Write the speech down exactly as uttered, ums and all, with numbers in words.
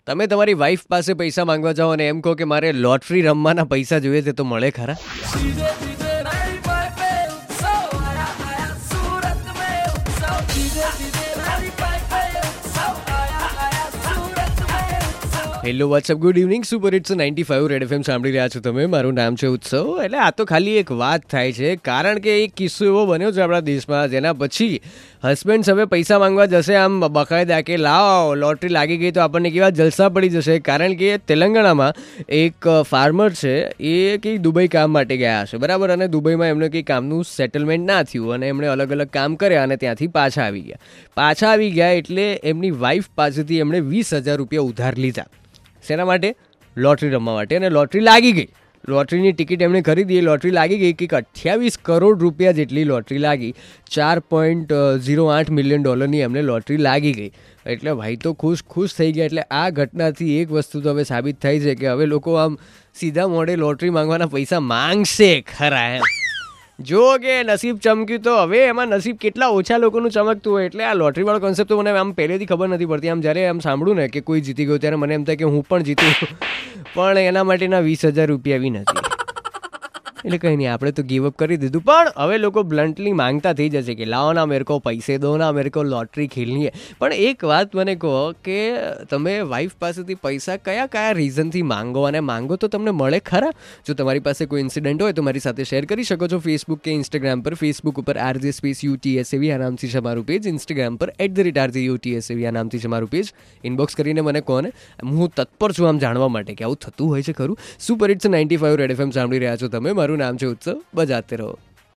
તમે તમારી વાઈફ પાસે પૈસા માંગવા જાઓ અને એમ કહો કે મારે લોટરી રમવાના પૈસા જોઈએ છે, તો મળે ખરા? Hello WhatsApp, good evening. Super hits ninety five red FM સાંભળી રહ્યા છો તમે. મારું નામ છે ઉત્સવ. એટલે આ તો ખાલી એક વાત થાય છે, કારણ કે એક કિસ્સો એવો બન્યો છે આપણા દેશમાં, જેના પછી હસબન્ડ્સ હવે પૈસા માંગવા જશે આમ બકાયદા કે લાવ લોટરી લાગી ગઈ તો આપણને કેવા જલસા પડી જશે. કારણ કે તેલંગાણામાં એક ફાર્મર છે, એ કંઈક દુબઈ કામ માટે ગયા હશે, બરાબર, અને દુબઈમાં એમને કંઈ કામનું સેટલમેન્ટ ના થયું અને એમણે અલગ અલગ કામ કર્યા અને ત્યાંથી પાછા આવી ગયા. પાછા આવી ગયા એટલે એમની વાઈફ પાસેથી એમણે વીસ હજાર રૂપિયા ઉધાર લીધા. શેના માટે? લોટરી રમવા માટે. અને લોટરી લાગી ગઈ. લોટરીની ટિકિટ એમણે ખરીદી, લોટરી લાગી ગઈ. કંઈક અઠ્યાવીસ કરોડ રૂપિયા જેટલી લોટરી લાગી. ચાર પોઈન્ટ ઝીરો આઠ મિલિયન ડોલરની એમને લોટરી લાગી ગઈ. એટલે ભાઈ તો ખુશ ખુશ થઈ ગયા. એટલે આ ઘટનાથી એક વસ્તુ તો હવે સાબિત થઈ છે કે હવે લોકો આમ સીધા મોઢે લોટરી માંગવાના પૈસા માંગશે ખરા એમ. જો કે નસીબ ચમક્યું તો હવે એમાં નસીબ કેટલા ઓછા લોકોનું ચમકતું હોય. એટલે આ લોટરીવાળો કોન્સેપ્ટ તો મને આમ પહેલેથી ખબર નથી પડતી. આમ જ્યારે આમ સાંભળું ને કે કોઈ જીતી ગયું ત્યારે મને એમ થાય કે હું પણ જીતું, પણ એના માટેના વીસ હજાર રૂપિયા બી નથી. એટલે કંઈ નહીં, આપણે તો ગીવ અપ કરી દીધું. પણ હવે લોકો બ્લન્ટલી માંગતા થઈ જશે કે લાવો ના મેરે કો પૈસે દો ના મેરે કો લોટરી ખેલની. પણ એક વાત મને કહો કે તમે વાઈફ પાસેથી પૈસા કયા કયા રીઝનથી માંગો, અને માંગો તો તમને મળે ખરા? જો તમારી પાસે કોઈ ઇન્સિડન્ટ હોય તો મારી સાથે શેર કરી શકો છો ફેસબુક કે ઇન્સ્ટાગ્રામ પર. ફેસબુક ઉપર આરજે સ્પેસ યુટીએસએવી આ નામથી છે મારું પેજ. ઇન્સ્ટાગ્રામ પર at the rate RJ U T S A V આ નામથી છે મારું પેજ. ઇનબોક્સ કરીને મને કહો ને, હું તત્પર છું આમ જાણવા માટે કે આવું થતું હોય છે ખરું. Super hits ninety five red FM સાંભળી રહ્યા છો તમે. મારું નામ છે ઉત્સવ. બજાતે રહો.